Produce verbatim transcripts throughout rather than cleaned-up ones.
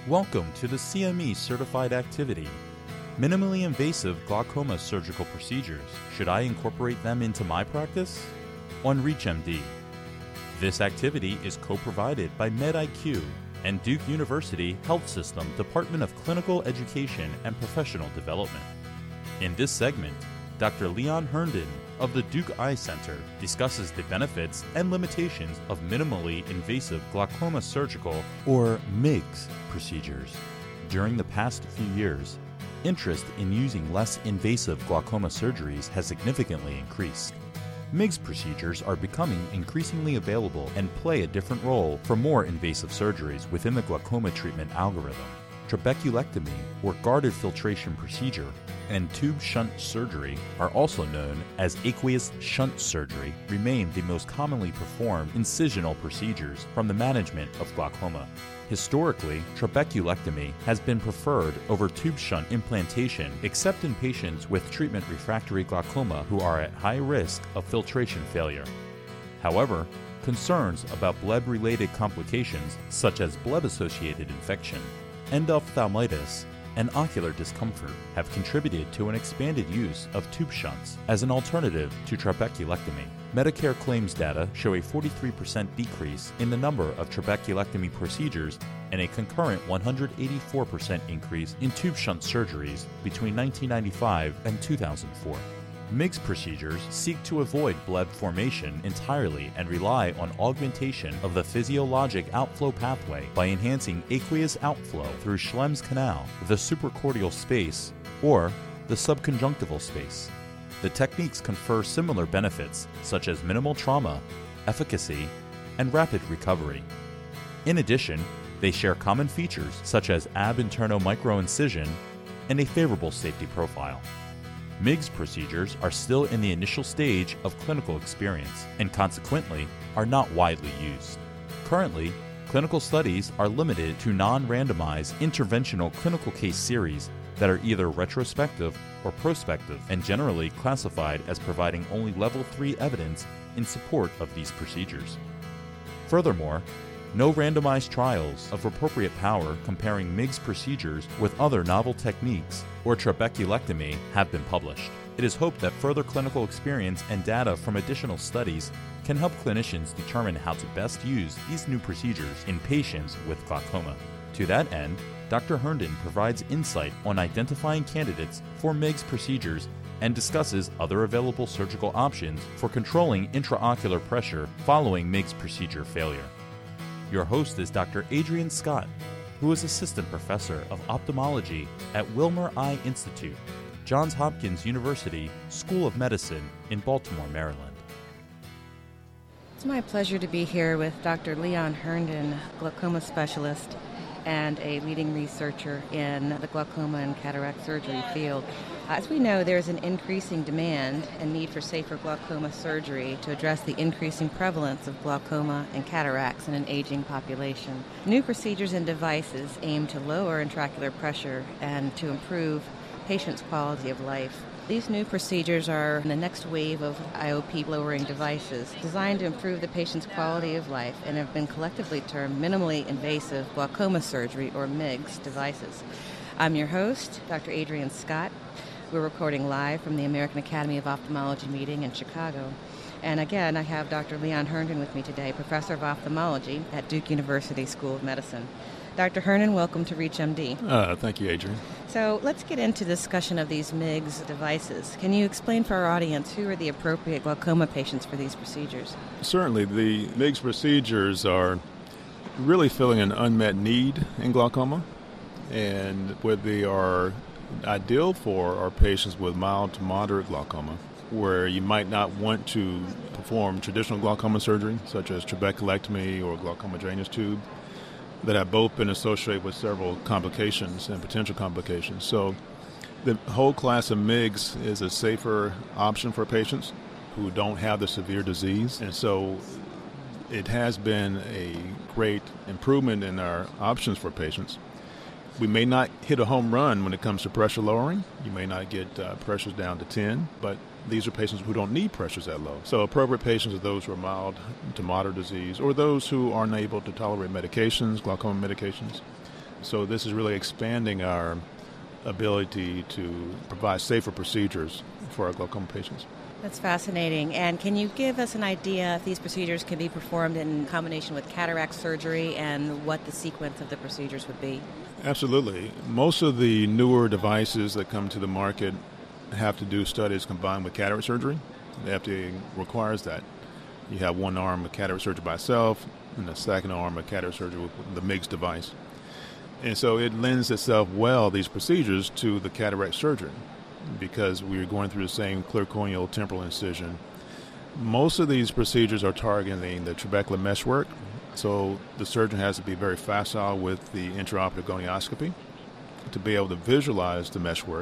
Welcome to the C M E certified activity. Minimally invasive glaucoma surgical procedures. Should I incorporate them into my practice? On ReachMD. This activity is co-provided by MedIQ and Duke University Health System Department of Clinical Education and Professional Development. In this segment, Doctor Leon Herndon of the Duke Eye Center discusses the benefits and limitations of minimally invasive glaucoma surgical, or M I G S, procedures. During the past few years, interest in using less invasive glaucoma surgeries has significantly increased. M I G S procedures are becoming increasingly available and play a different role for more invasive surgeries within the glaucoma treatment algorithm. Trabeculectomy, or guarded filtration procedure, and tube shunt surgery, are also known as aqueous shunt surgery, remain the most commonly performed incisional procedures from the management of glaucoma. Historically, trabeculectomy has been preferred over tube shunt implantation, except in patients with treatment-refractory glaucoma who are at high risk of filtration failure. However, concerns about bleb-related complications such as bleb-associated infection, endophthalmitis, and ocular discomfort have contributed to an expanded use of tube shunts as an alternative to trabeculectomy. Medicare claims data show a forty-three percent decrease in the number of trabeculectomy procedures and a concurrent one hundred eighty-four percent increase in tube shunt surgeries between nineteen ninety-five and two thousand four. M I G S procedures seek to avoid bleb formation entirely and rely on augmentation of the physiologic outflow pathway by enhancing aqueous outflow through Schlemm's canal, the supracortial space, or the subconjunctival space. The techniques confer similar benefits such as minimal trauma, efficacy, and rapid recovery. In addition, they share common features such as ab interno microincision and a favorable safety profile. M I G S procedures are still in the initial stage of clinical experience and consequently are not widely used. Currently, clinical studies are limited to non-randomized interventional clinical case series that are either retrospective or prospective and generally classified as providing only level three evidence in support of these procedures. Furthermore, no randomized trials of appropriate power comparing M I G S procedures with other novel techniques or trabeculectomy have been published. It is hoped that further clinical experience and data from additional studies can help clinicians determine how to best use these new procedures in patients with glaucoma. To that end, Doctor Herndon provides insight on identifying candidates for M I G S procedures and discusses other available surgical options for controlling intraocular pressure following M I G S procedure failure. Your host is Doctor Adrian Scott, who is Assistant Professor of Ophthalmology at Wilmer Eye Institute, Johns Hopkins University School of Medicine in Baltimore, Maryland. It's my pleasure to be here with Doctor Leon Herndon, glaucoma specialist and a leading researcher in the glaucoma and cataract surgery field. As we know, there's an increasing demand and need for safer glaucoma surgery to address the increasing prevalence of glaucoma and cataracts in an aging population. New procedures and devices aim to lower intraocular pressure and to improve patients' quality of life. These new procedures are the next wave of I O P-lowering devices designed to improve the patient's quality of life and have been collectively termed minimally invasive glaucoma surgery, or M I G S, devices. I'm your host, Doctor Adrian Scott. We're recording live from the American Academy of Ophthalmology meeting in Chicago. And again, I have Doctor Leon Herndon with me today, Professor of Ophthalmology at Duke University School of Medicine. Doctor Herndon, welcome to ReachMD. Uh, thank you, Adrian. So let's get into discussion of these M I G S devices. Can you explain for our audience who are the appropriate glaucoma patients for these procedures? Certainly. The M I G S procedures are really filling an unmet need in glaucoma, and what they are ideal for are patients with mild to moderate glaucoma, where you might not want to perform traditional glaucoma surgery, such as trabeculectomy or glaucoma drainage tube, that have both been associated with several complications and potential complications. So the whole class of M I G S is a safer option for patients who don't have the severe disease. And so it has been a great improvement in our options for patients. We may not hit a home run when it comes to pressure lowering. You may not get uh, pressures down to ten, but these are patients who don't need pressures that low. So appropriate patients are those who are mild to moderate disease or those who are unable to tolerate medications, glaucoma medications. So this is really expanding our ability to provide safer procedures for our glaucoma patients. That's fascinating. And can you give us an idea if these procedures can be performed in combination with cataract surgery and what the sequence of the procedures would be? Absolutely. Most of the newer devices that come to the market have to do studies combined with cataract surgery. The F D A requires that. You have one arm of cataract surgery by itself and the second arm of cataract surgery with the MIGS device. And so it lends itself well, these procedures, to the cataract surgery because we're going through the same clear corneal temporal incision. Most of these procedures are targeting the trabecular meshwork, so the surgeon has to be very facile with the intraoperative gonioscopy to be able to visualize the meshwork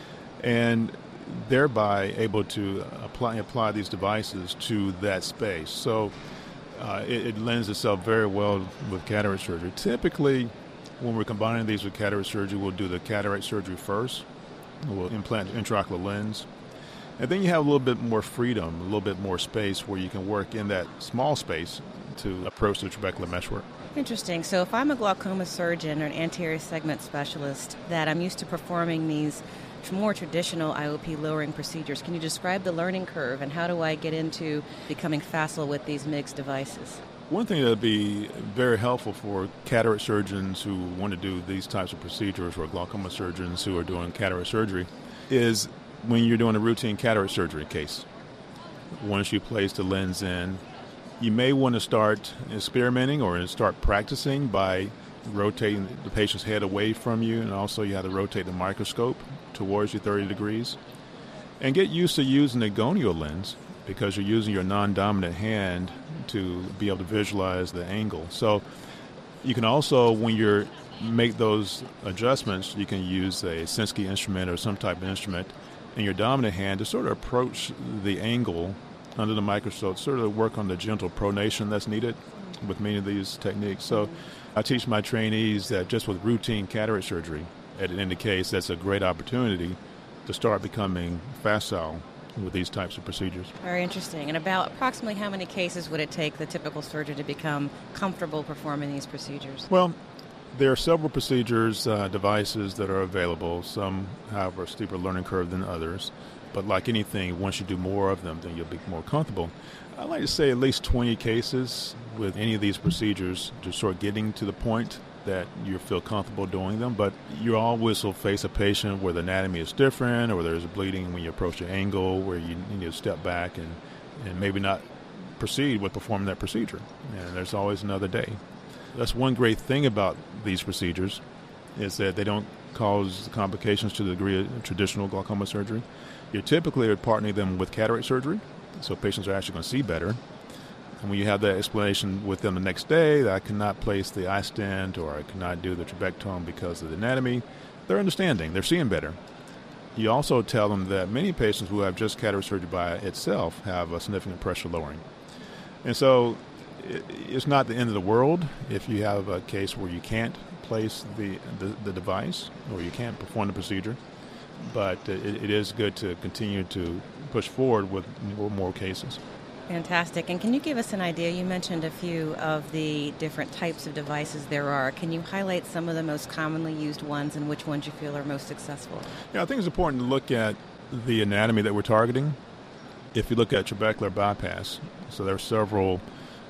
and thereby able to apply apply these devices to that space. So uh, it, it lends itself very well with cataract surgery. Typically, when we're combining these with cataract surgery, we'll do the cataract surgery first. We'll implant the intraocular lens. And then you have a little bit more freedom, a little bit more space where you can work in that small space to approach the trabecular meshwork. Interesting. So if I'm a glaucoma surgeon or an anterior segment specialist that I'm used to performing these more traditional I O P lowering procedures, can you describe the learning curve and how do I get into becoming facile with these MIGS devices? One thing that would be very helpful for cataract surgeons who want to do these types of procedures or glaucoma surgeons who are doing cataract surgery is when you're doing a routine cataract surgery case. Once you place the lens in, you may want to start experimenting or start practicing by rotating the patient's head away from you, and also you have to rotate the microscope towards you thirty degrees. And get used to using the gonial lens because you're using your non-dominant hand to be able to visualize the angle. So you can also, when you make those adjustments, you can use a Sinskey instrument or some type of instrument in your dominant hand to sort of approach the angle under the microscope, sort of work on the gentle pronation that's needed with many of these techniques. So I teach my trainees that just with routine cataract surgery, in the case, that's a great opportunity to start becoming facile with these types of procedures. Very interesting. And about approximately how many cases would it take the typical surgeon to become comfortable performing these procedures? Well, there are several procedures, uh, devices that are available. Some have a steeper learning curve than others. But like anything, once you do more of them, then you'll be more comfortable. I like to say at least twenty cases with any of these procedures, just sort of getting to the point that you feel comfortable doing them. But you always will face a patient where the anatomy is different, or there's bleeding when you approach an angle where you need to step back and, and maybe not proceed with performing that procedure. And there's always another day. That's one great thing about these procedures is that they don't cause complications to the degree of traditional glaucoma surgery. You typically are partnering them with cataract surgery, so patients are actually going to see better. And when you have that explanation with them the next day that I cannot place the eye stent or I cannot do the trabectome because of the anatomy, they're understanding. They're seeing better. You also tell them that many patients who have just cataract surgery by itself have a significant pressure lowering. And so it's not the end of the world if you have a case where you can't place the, the, the device or you can't perform the procedure. But it, it is good to continue to push forward with more, more cases. Fantastic. And can you give us an idea? You mentioned a few of the different types of devices there are. Can you highlight some of the most commonly used ones and which ones you feel are most successful? Yeah, I think it's important to look at the anatomy that we're targeting. If you look at trabecular bypass, so there are several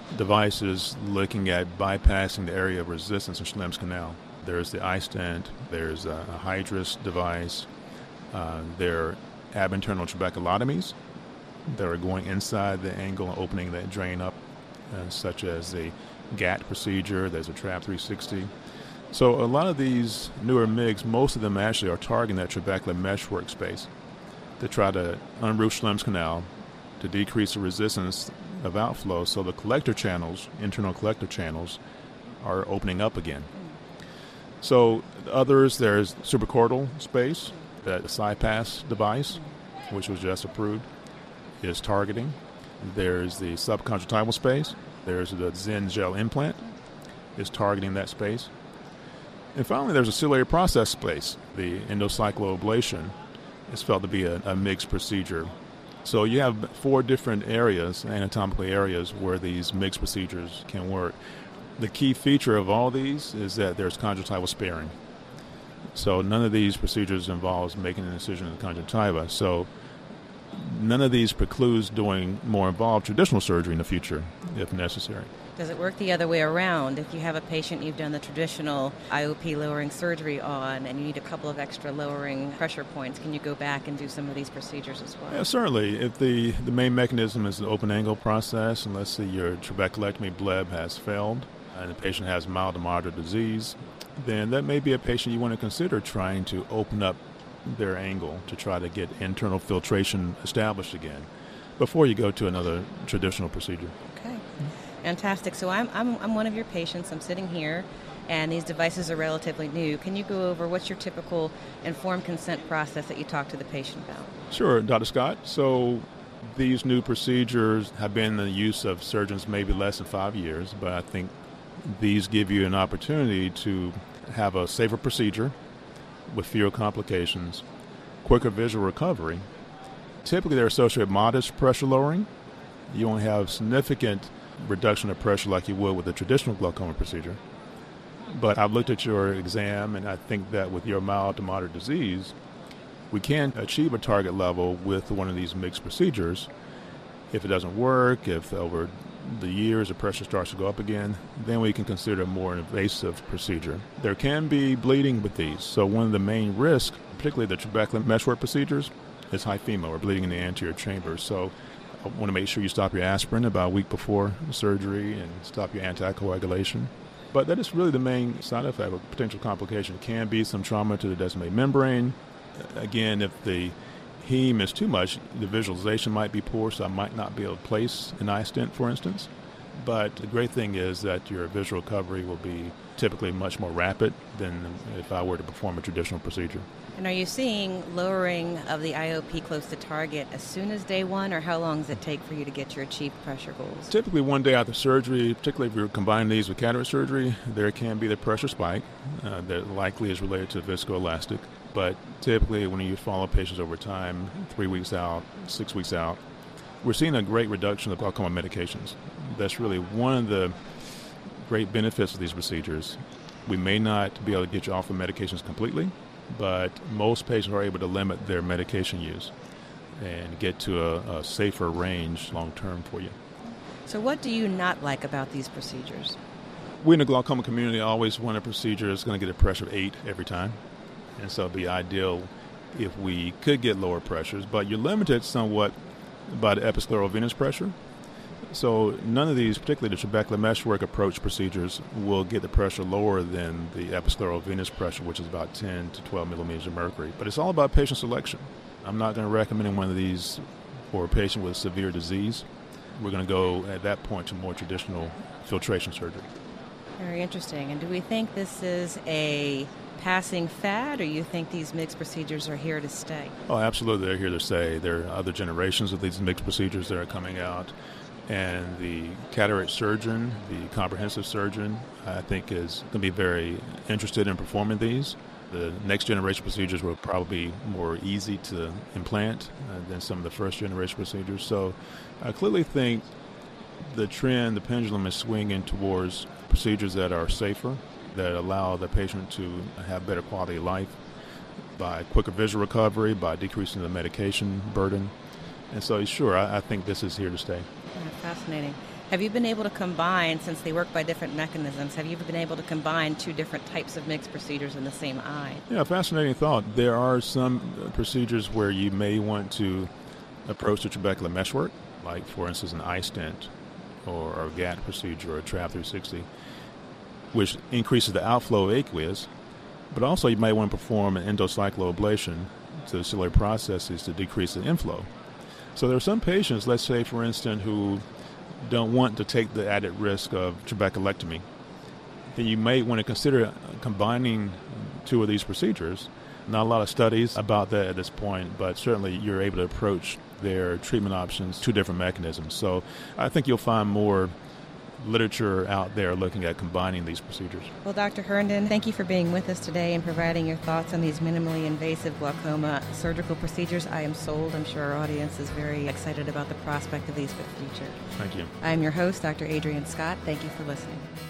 devices looking at bypassing the area of resistance in Schlemm's canal. There's the iStent, there's a, a Hydrus device, uh, there are ab-internal trabeculotomies that are going inside the angle and opening that drain up, uh, such as the G A T procedure, there's a Trab three sixty. So a lot of these newer MIGS, most of them actually are targeting that trabecular meshwork space to try to unroof Schlemm's canal, to decrease the resistance of outflow so the collector channels, internal collector channels, are opening up again. So others, there's suprachoroidal space, that CyPass device, which was just approved, is targeting. There's the subconjunctival space. There's the Zen gel implant, is targeting that space. And finally, there's a ciliary process space. The endocycloablation is felt to be a, a MIGS procedure. So you have four different areas, anatomically areas, where these MIGS procedures can work. The key feature of all these is that there's conjunctival sparing. So none of these procedures involves making an incision in the conjunctiva. So none of these precludes doing more involved traditional surgery in the future if necessary. Does it work the other way around? If you have a patient you've done the traditional I O P lowering surgery on and you need a couple of extra lowering pressure points, can you go back and do some of these procedures as well? Yeah, certainly. If the, the main mechanism is an open angle process, and let's say your trabeculectomy bleb has failed and the patient has mild to moderate disease, then that may be a patient you want to consider trying to open up their angle to try to get internal filtration established again before you go to another traditional procedure. Okay. Fantastic. So I'm, I'm I'm one of your patients. I'm sitting here, and these devices are relatively new. Can you go over what's your typical informed consent process that you talk to the patient about? Sure, Doctor Scott. So these new procedures have been in the use of surgeons maybe less than five years, but I think these give you an opportunity to have a safer procedure with fewer complications, quicker visual recovery. Typically, they're associated with modest pressure lowering. You won't have significant reduction of pressure like you would with a traditional glaucoma procedure. But I've looked at your exam, and I think that with your mild to moderate disease, we can achieve a target level with one of these mixed procedures. If it doesn't work, if over the years the pressure starts to go up again, then we can consider a more invasive procedure. There can be bleeding with these. So one of the main risks, particularly the trabecular meshwork procedures, is hyphema, or bleeding in the anterior chamber. So I want to make sure you stop your aspirin about a week before surgery and stop your anticoagulation. But that is really the main side effect of potential complication. It can be some trauma to the descemet membrane. Again, if the heme is too much, the visualization might be poor, so I might not be able to place an eye stent, for instance. But the great thing is that your visual recovery will be typically much more rapid than if I were to perform a traditional procedure. And are you seeing lowering of the I O P close to target as soon as day one, or how long does it take for you to get your achieved pressure goals? Typically one day after surgery, particularly if you're combining these with cataract surgery, there can be the pressure spike uh, that likely is related to viscoelastic. But typically when you follow patients over time, three weeks out, six weeks out, we're seeing a great reduction of glaucoma medications. That's really one of the great benefits of these procedures. We may not be able to get you off of medications completely, but most patients are able to limit their medication use and get to a, a safer range long term for you. So what do you not like about these procedures? We in the glaucoma community always want a procedure that's going to get a pressure of eight every time. And so it would be ideal if we could get lower pressures, but you're limited somewhat by the episcleral venous pressure. So none of these, particularly the trabecular meshwork approach procedures, will get the pressure lower than the episcleral venous pressure, which is about ten to twelve millimeters of mercury. But it's all about patient selection. I'm not going to recommend one of these for a patient with severe disease. We're going to go at that point to more traditional filtration surgery. Very interesting. And do we think this is a passing fad, or you think these mixed procedures are here to stay? Oh, absolutely, they're here to stay. There are other generations of these mixed procedures that are coming out, and the cataract surgeon, the comprehensive surgeon, I think is going to be very interested in performing these. The next generation procedures will probably be more easy to implant uh, than some of the first generation procedures. So I clearly think the trend, the pendulum is swinging towards procedures that are safer, that allow the patient to have better quality of life by quicker visual recovery, by decreasing the medication burden. And so, sure, I, I think this is here to stay. Yeah, fascinating. Have you been able to combine, since they work by different mechanisms, have you been able to combine two different types of mixed procedures in the same eye? Yeah, fascinating thought. There are some procedures where you may want to approach the trabecular meshwork, like, for instance, an eye stent or, or a G A T procedure or a Trav three sixty, which increases the outflow of aqueous. But also you might want to perform an endocycloablation to the ciliary processes to decrease the inflow. So there are some patients, let's say, for instance, who don't want to take the added risk of trabeculectomy. Then you may want to consider combining two of these procedures. Not a lot of studies about that at this point, but certainly you're able to approach their treatment options, two different mechanisms. So I think you'll find more literature out there looking at combining these procedures. Well, Doctor Herndon, thank you for being with us today and providing your thoughts on these minimally invasive glaucoma surgical procedures. I am sold. I'm sure our audience is very excited about the prospect of these for the future. Thank you. I am your host, Doctor Adrienne Scott. Thank you for listening.